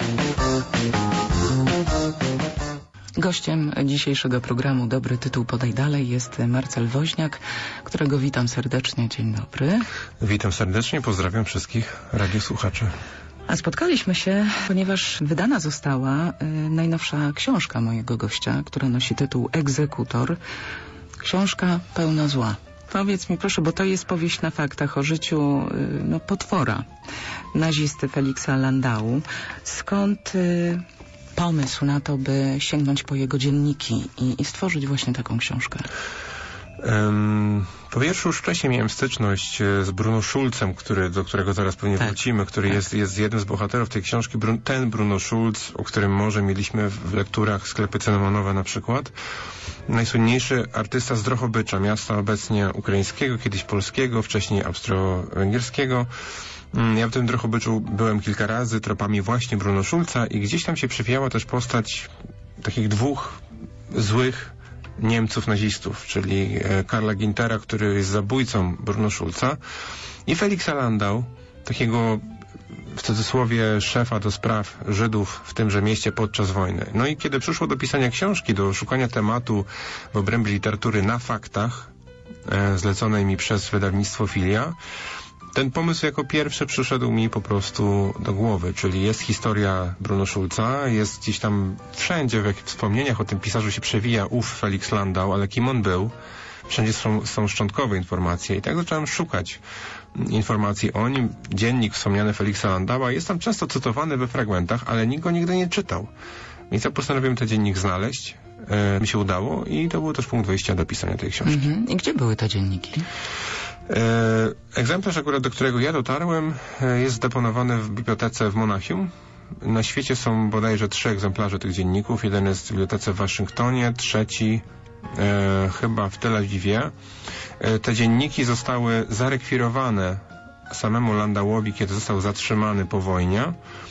Gościem dzisiejszego programu Dobry tytuł podaj dalej jest Marcel Woźniak, którego witam serdecznie. Dzień dobry. Witam serdecznie, pozdrawiam wszystkich radiosłuchaczy. A spotkaliśmy się, ponieważ wydana została y, najnowsza książka mojego gościa, która nosi tytuł Egzekutor. Książka pełna zła. Powiedz mi proszę, bo to jest powieść na faktach o życiu y, no, potwora, nazisty Feliksa Landau. Skąd y, pomysł na to, by sięgnąć po jego dzienniki i, i stworzyć właśnie taką książkę? Um, po pierwsze, już wcześniej miałem styczność z Bruno Schulzem, który, do którego zaraz pewnie tak, wrócimy, który tak. jest, jest jednym z bohaterów tej książki. Ten Bruno Schulz, o którym może mieliśmy w lekturach sklepy cynamonowe na przykład. Najsłynniejszy artysta z Drohobycza, miasta obecnie ukraińskiego, kiedyś polskiego, wcześniej austro-węgierskiego. Ja w tym Drohobyczu byłem kilka razy tropami właśnie Bruno Schulza i gdzieś tam się przewijała też postać takich dwóch złych Niemców nazistów, czyli e, Karla Gintera, który jest zabójcą Bruno Schulza, i Feliksa Landau, takiego w cudzysłowie szefa do spraw Żydów w tymże mieście podczas wojny. No i kiedy przyszło do pisania książki, do szukania tematu w obrębie literatury na faktach, e, zleconej mi przez wydawnictwo Filia, ten pomysł jako pierwszy przyszedł mi po prostu do głowy, czyli jest historia Bruno Schulza, jest gdzieś tam wszędzie w jakichś wspomnieniach o tym pisarzu się przewija ów Felix Landau, ale kim on był? Wszędzie są, są szczątkowe informacje i tak zacząłem szukać informacji o nim. Dziennik wspomniany Feliksa Landaua jest tam często cytowany we fragmentach, ale nikt go nigdy nie czytał. Więc ja postanowiłem ten dziennik znaleźć. E, mi się udało i to był też punkt wyjścia do pisania tej książki. Mhm. I gdzie były te dzienniki? E, egzemplarz akurat, do którego ja dotarłem, e, jest zdeponowany w bibliotece w Monachium. Na świecie są bodajże trzy egzemplarze tych dzienników. Jeden jest w bibliotece w Waszyngtonie, trzeci e, chyba w Tel Awiwie. E, te dzienniki zostały zarekwirowane samemu Landauowi, kiedy został zatrzymany po wojnie,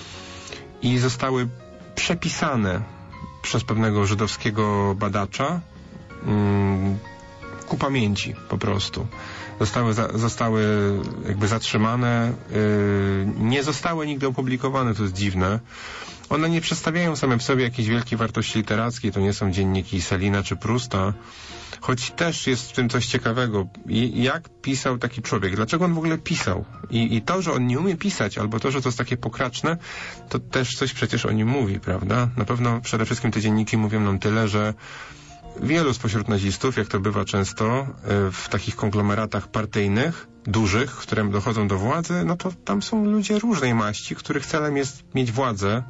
i zostały przepisane przez pewnego żydowskiego badacza mm, ku pamięci po prostu. Zostały, za, zostały jakby zatrzymane, yy, nie zostały nigdy opublikowane, to jest dziwne. One nie przedstawiają same w sobie jakiejś wielkiej wartości literackiej, to nie są dzienniki Selina czy Prusta, choć też jest w tym coś ciekawego. I jak pisał taki człowiek? Dlaczego on w ogóle pisał? I, I to, że on nie umie pisać, albo to, że to jest takie pokraczne, to też coś przecież o nim mówi, prawda? Na pewno przede wszystkim te dzienniki mówią nam tyle, że wielu spośród nazistów, jak to bywa często w takich konglomeratach partyjnych, dużych, które dochodzą do władzy, no to tam są ludzie różnej maści, których celem jest mieć władzę,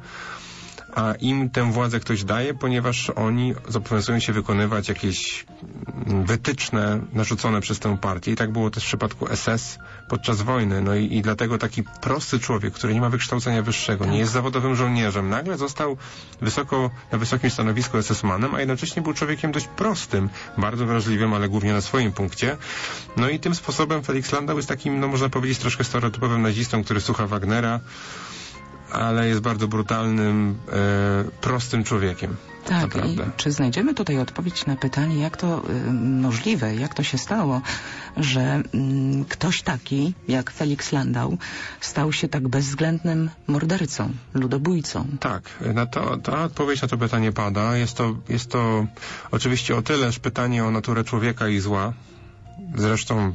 a im tę władzę ktoś daje, ponieważ oni zobowiązują się wykonywać jakieś wytyczne narzucone przez tę partię. I tak było też w przypadku S S podczas wojny. No i, i dlatego taki prosty człowiek, który nie ma wykształcenia wyższego, tak. nie jest zawodowym żołnierzem, nagle został wysoko, na wysokim stanowisku es es manem, a jednocześnie był człowiekiem dość prostym, bardzo wrażliwym, ale głównie na swoim punkcie. No i tym sposobem Felix Landau jest takim, no można powiedzieć, troszkę stereotypowym nazistą, który słucha Wagnera, ale jest bardzo brutalnym, e, prostym człowiekiem. Tak, i czy znajdziemy tutaj odpowiedź na pytanie, jak to y, możliwe, jak to się stało, że y, ktoś taki jak Felix Landau stał się tak bezwzględnym mordercą, ludobójcą? Tak, na to, ta odpowiedź na to pytanie pada. Jest to, jest to oczywiście o tyleż pytanie o naturę człowieka i zła. Zresztą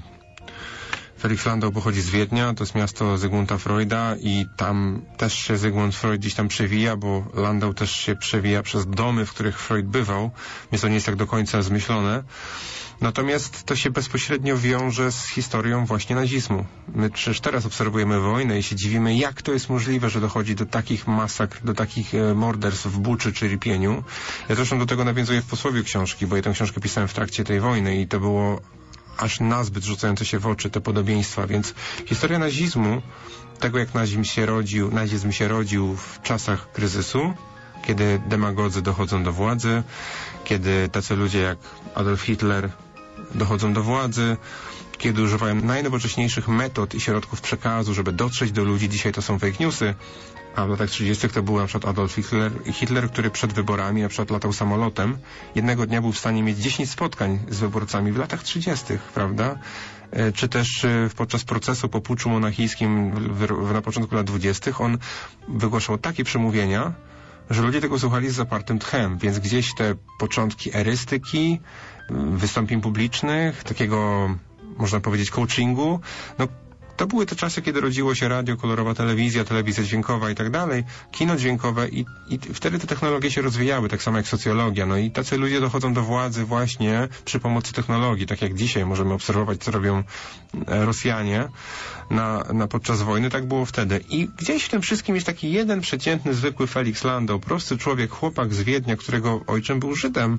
Felix Landau pochodzi z Wiednia, to jest miasto Zygmunta Freuda i tam też się Zygmunt Freud gdzieś tam przewija, bo Landau też się przewija przez domy, w których Freud bywał, więc to nie jest tak do końca zmyślone. Natomiast to się bezpośrednio wiąże z historią właśnie nazizmu. My przecież teraz obserwujemy wojnę i się dziwimy, jak to jest możliwe, że dochodzi do takich masakr, do takich e, morderstw w Buczy czy Irpieniu. Ja zresztą do tego nawiązuję w posłowie książki, bo ja tę książkę pisałem w trakcie tej wojny i to było aż nazbyt rzucające się w oczy te podobieństwa, więc historia nazizmu, tego jak nazizm się rodził, nazizm się rodził w czasach kryzysu, kiedy demagodzy dochodzą do władzy, kiedy tacy ludzie jak Adolf Hitler dochodzą do władzy, kiedy używają najnowocześniejszych metod i środków przekazu, żeby dotrzeć do ludzi. Dzisiaj to są fake newsy, a w latach trzydziestych to był na przykład Adolf Hitler, Hitler, który przed wyborami na przykład latał samolotem. Jednego dnia był w stanie mieć dziesięć spotkań z wyborcami w latach trzydziestych, prawda? Czy też podczas procesu po puczu monachijskim w, w, na początku lat dwudziestych on wygłaszał takie przemówienia, że ludzie tego słuchali z zapartym tchem, więc gdzieś te początki erystyki, wystąpień publicznych, takiego, można powiedzieć, coachingu, no to były te czasy, kiedy rodziło się radio, kolorowa telewizja, telewizja dźwiękowa i tak dalej, kino dźwiękowe i, i wtedy te technologie się rozwijały, tak samo jak socjologia. No i tacy ludzie dochodzą do władzy właśnie przy pomocy technologii, tak jak dzisiaj możemy obserwować, co robią Rosjanie na, na podczas wojny, tak było wtedy. I gdzieś w tym wszystkim jest taki jeden przeciętny, zwykły Felix Landau, prosty człowiek, chłopak z Wiednia, którego ojczym był Żydem,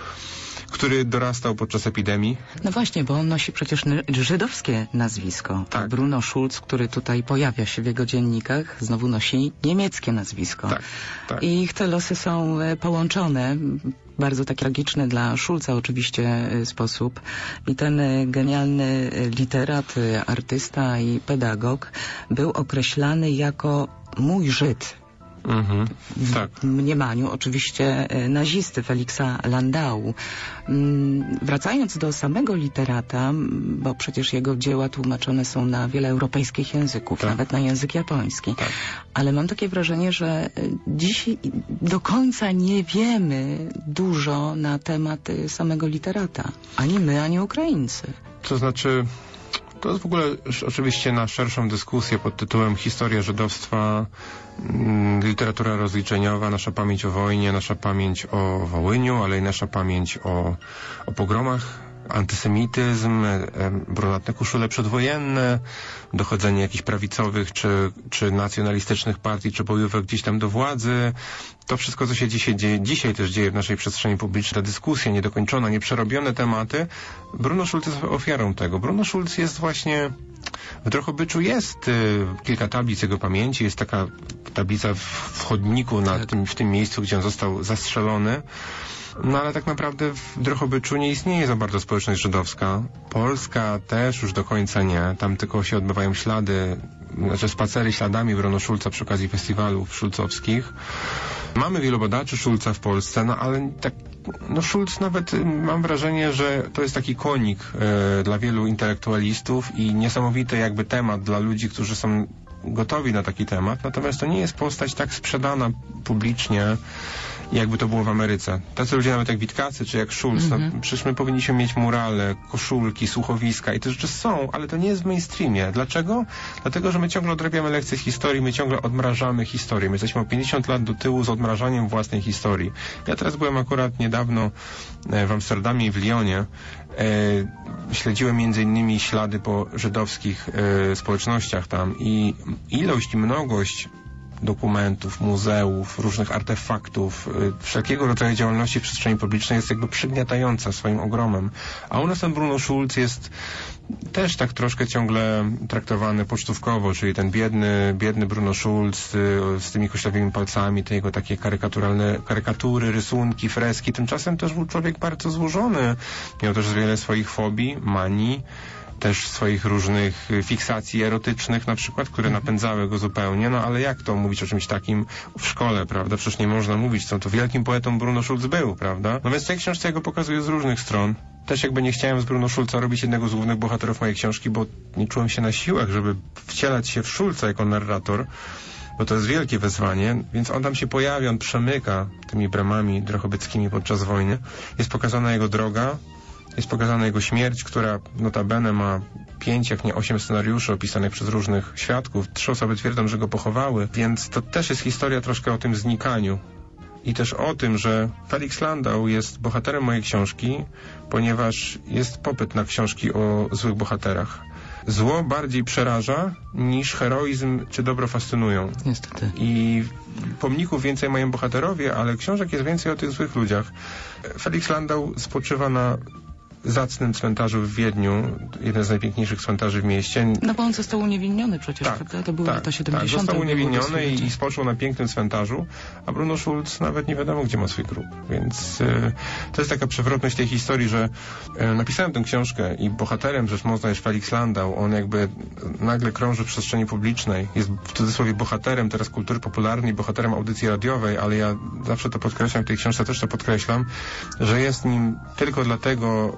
który dorastał podczas epidemii. No właśnie, bo on nosi przecież żydowskie nazwisko. Tak. Bruno Schulz, który tutaj pojawia się w jego dziennikach, znowu nosi niemieckie nazwisko. Tak, tak. I ich te losy są połączone. Bardzo taki tragiczny dla Schulza oczywiście sposób. I ten genialny literat, artysta i pedagog był określany jako mój Żyd. Mhm. Tak. W mniemaniu oczywiście e, nazisty Feliksa Landau. Mm, Wracając do samego literata, m, bo przecież jego dzieła tłumaczone są na wiele europejskich języków, Tak. nawet na język japoński. Tak. Ale mam takie wrażenie, że e, dziś do końca nie wiemy dużo na temat e, samego literata. Ani my, ani Ukraińcy. To znaczy, to jest w ogóle sz- oczywiście na szerszą dyskusję pod tytułem Historia żydowstwa, mm, literatura rozliczeniowa, nasza pamięć o wojnie, nasza pamięć o Wołyniu, ale i nasza pamięć o, o pogromach, antysemityzm, e, e, brunatne koszule przedwojenne, dochodzenie jakichś prawicowych czy, czy nacjonalistycznych partii, czy bojówek gdzieś tam do władzy. To wszystko, co się dzisiaj dzieje, dzisiaj też dzieje w naszej przestrzeni publicznej, ta dyskusja niedokończona, nieprzerobione tematy. Bruno Schulz jest ofiarą tego. Bruno Schulz jest właśnie... W Drohobyczu jest y, kilka tablic jego pamięci. Jest taka tablica w, w chodniku na tym, w tym miejscu, gdzie on został zastrzelony. No ale tak naprawdę w Drohobyczu nie istnieje za bardzo społeczność żydowska. Polska też już do końca nie. Tam tylko się odbywają ślady, znaczy spacery śladami Bruno Schulza przy okazji festiwalów szulcowskich. Mamy wielu badaczy Schulza w Polsce, no ale tak, no Schulz nawet, y, mam wrażenie, że to jest taki konik y, dla wielu intelektualistów i niesamowity jakby temat dla ludzi, którzy są gotowi na taki temat. Natomiast to nie jest postać tak sprzedana publicznie, jakby to było w Ameryce. Tacy ludzie nawet jak Witkacy, czy jak Schulz, mm-hmm. no, przecież my powinniśmy mieć murale, koszulki, słuchowiska i te rzeczy są, ale to nie jest w mainstreamie. Dlaczego? Dlatego, że my ciągle odrabiamy lekcje z historii, my ciągle odmrażamy historię. My jesteśmy o pięćdziesiąt lat do tyłu z odmrażaniem własnej historii. Ja teraz byłem akurat niedawno w Amsterdamie i w Lyonie. E, śledziłem między innymi ślady po żydowskich e, społecznościach tam i ilość i mnogość dokumentów, muzeów, różnych artefaktów, y, wszelkiego rodzaju działalności w przestrzeni publicznej jest jakby przygniatająca swoim ogromem. A u nas ten Bruno Schulz jest też tak troszkę ciągle traktowany pocztówkowo, czyli ten biedny, biedny Bruno Schulz y, z tymi koślawymi palcami, te jego takie karykaturalne karykatury, rysunki, freski. Tymczasem też był człowiek bardzo złożony. Miał też wiele swoich fobii, manii, też swoich różnych fiksacji erotycznych na przykład, które napędzały go zupełnie, no ale jak to mówić o czymś takim w szkole, prawda? Przecież nie można mówić, co to wielkim poetą Bruno Schulz był, prawda? No więc w tej książce ja go pokazuję z różnych stron. Też jakby nie chciałem z Bruno Schulza robić jednego z głównych bohaterów mojej książki, bo nie czułem się na siłach, żeby wcielać się w Schulza jako narrator, bo to jest wielkie wyzwanie, więc on tam się pojawia, on przemyka tymi bramami drohobyckimi podczas wojny. Jest pokazana jego droga, jest pokazana jego śmierć, która notabene ma pięć, jak nie osiem scenariuszy opisanych przez różnych świadków. Trzy osoby twierdzą, że go pochowały, więc to też jest historia troszkę o tym znikaniu. I też o tym, że Felix Landau jest bohaterem mojej książki, ponieważ jest popyt na książki o złych bohaterach. Zło bardziej przeraża niż heroizm czy dobro fascynują. Niestety. I pomników więcej mają bohaterowie, ale książek jest więcej o tych złych ludziach. Felix Landau spoczywa na zacnym cmentarzu w Wiedniu, jeden z najpiękniejszych cmentarzy w mieście. No bo on został uniewinniony przecież, tak, prawda? To były tak, lata siedemdziesiąte. Tak, został uniewinniony i, i spoczął na pięknym cmentarzu, a Bruno Schulz nawet nie wiadomo, gdzie ma swój grób. Więc y, to jest taka przewrotność tej historii, że y, napisałem tę książkę i bohaterem rzecz mocna jest Felix Landau. On jakby nagle krąży w przestrzeni publicznej. Jest w cudzysłowie bohaterem teraz kultury popularnej, bohaterem audycji radiowej, ale ja zawsze to podkreślam, w tej książce też to podkreślam, że jest nim tylko dlatego,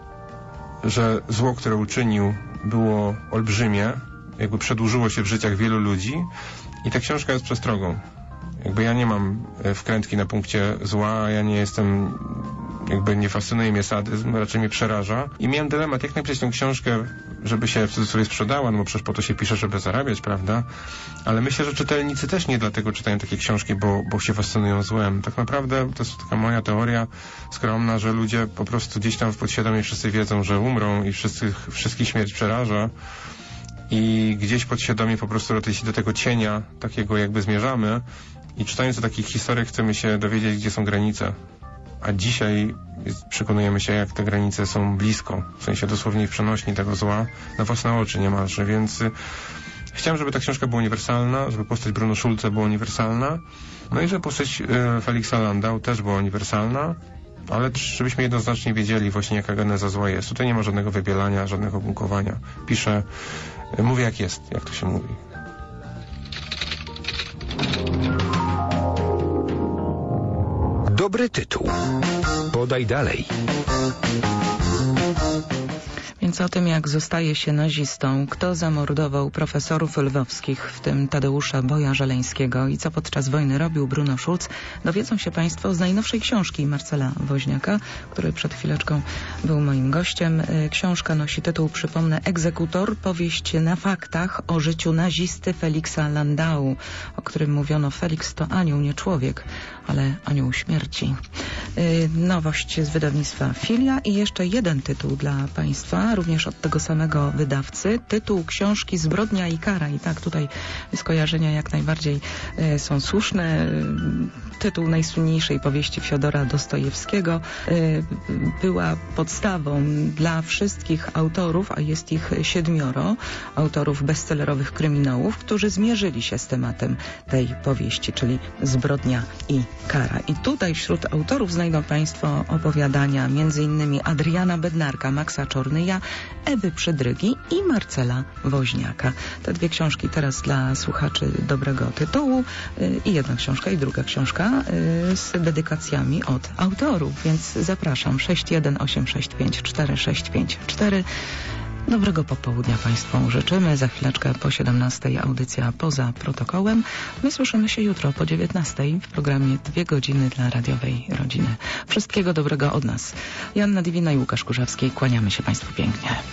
że zło, które uczynił, było olbrzymie, jakby przedłużyło się w życiach wielu ludzi i ta książka jest przestrogą. Jakby ja nie mam wkrętki na punkcie zła, ja nie jestem, jakby nie fascynuje mnie sadyzm, raczej mnie przeraża. I miałem dylemat, jak napisać tę książkę, żeby się w cudzysłowie sprzedała, no bo przecież po to się pisze, żeby zarabiać, prawda? Ale myślę, że czytelnicy też nie dlatego czytają takie książki, bo, bo się fascynują złem. Tak naprawdę to jest taka moja teoria skromna, że ludzie po prostu gdzieś tam w podświadomie wszyscy wiedzą, że umrą i wszyscy, wszystkich śmierć przeraża. I gdzieś podświadomie po prostu do, tej, do tego cienia takiego jakby zmierzamy i czytając o takich historiach chcemy się dowiedzieć, gdzie są granice. A dzisiaj jest, przekonujemy się, jak te granice są blisko, w sensie dosłownie w przenośni tego zła, na własne oczy niemalże, więc y, chciałem, żeby ta książka była uniwersalna, żeby postać Bruno Schulza była uniwersalna, no i żeby postać y, Felixa Landau też była uniwersalna, ale też, żebyśmy jednoznacznie wiedzieli właśnie, jaka geneza zła jest. Tutaj nie ma żadnego wybielania, żadnego bunkowania. Piszę, y, mówię jak jest, jak to się mówi. Dobry tytuł. Podaj dalej. Więc o tym, jak zostaje się nazistą, kto zamordował profesorów lwowskich, w tym Tadeusza Boja-Żeleńskiego i co podczas wojny robił Bruno Schulz, dowiedzą się Państwo z najnowszej książki Marcela Woźniaka, który przed chwileczką był moim gościem. Książka nosi tytuł, przypomnę, Egzekutor, powieść na faktach o życiu nazisty Feliksa Landau, o którym mówiono: Feliks to anioł, nie człowiek, ale anioł śmierci. Nowość z wydawnictwa Filia i jeszcze jeden tytuł dla Państwa, również od tego samego wydawcy. Tytuł książki Zbrodnia i kara. I tak, tutaj skojarzenia jak najbardziej e, są słuszne. Tytuł najsłynniejszej powieści Fiodora Dostojewskiego e, była podstawą dla wszystkich autorów, a jest ich siedmioro, autorów bestsellerowych kryminałów, którzy zmierzyli się z tematem tej powieści, czyli Zbrodnia i kara. I tutaj wśród autorów znajdą Państwo opowiadania między innymi Adriana Bednarka, Maxa Czornyja, Ewy Przydrygi i Marcela Woźniaka. Te dwie książki teraz dla słuchaczy dobrego tytułu yy, i jedna książka i druga książka yy, z dedykacjami od autorów, więc zapraszam sześć jeden osiem sześć pięć cztery sześć pięć cztery. Dobrego popołudnia Państwu życzymy. Za chwileczkę po siedemnastej audycja Poza Protokołem. My słyszymy się jutro po dziewiętnastej w programie Dwie godziny dla radiowej rodziny. Wszystkiego dobrego od nas. Joanna Dywina i Łukasz Kurzewski. Kłaniamy się Państwu pięknie.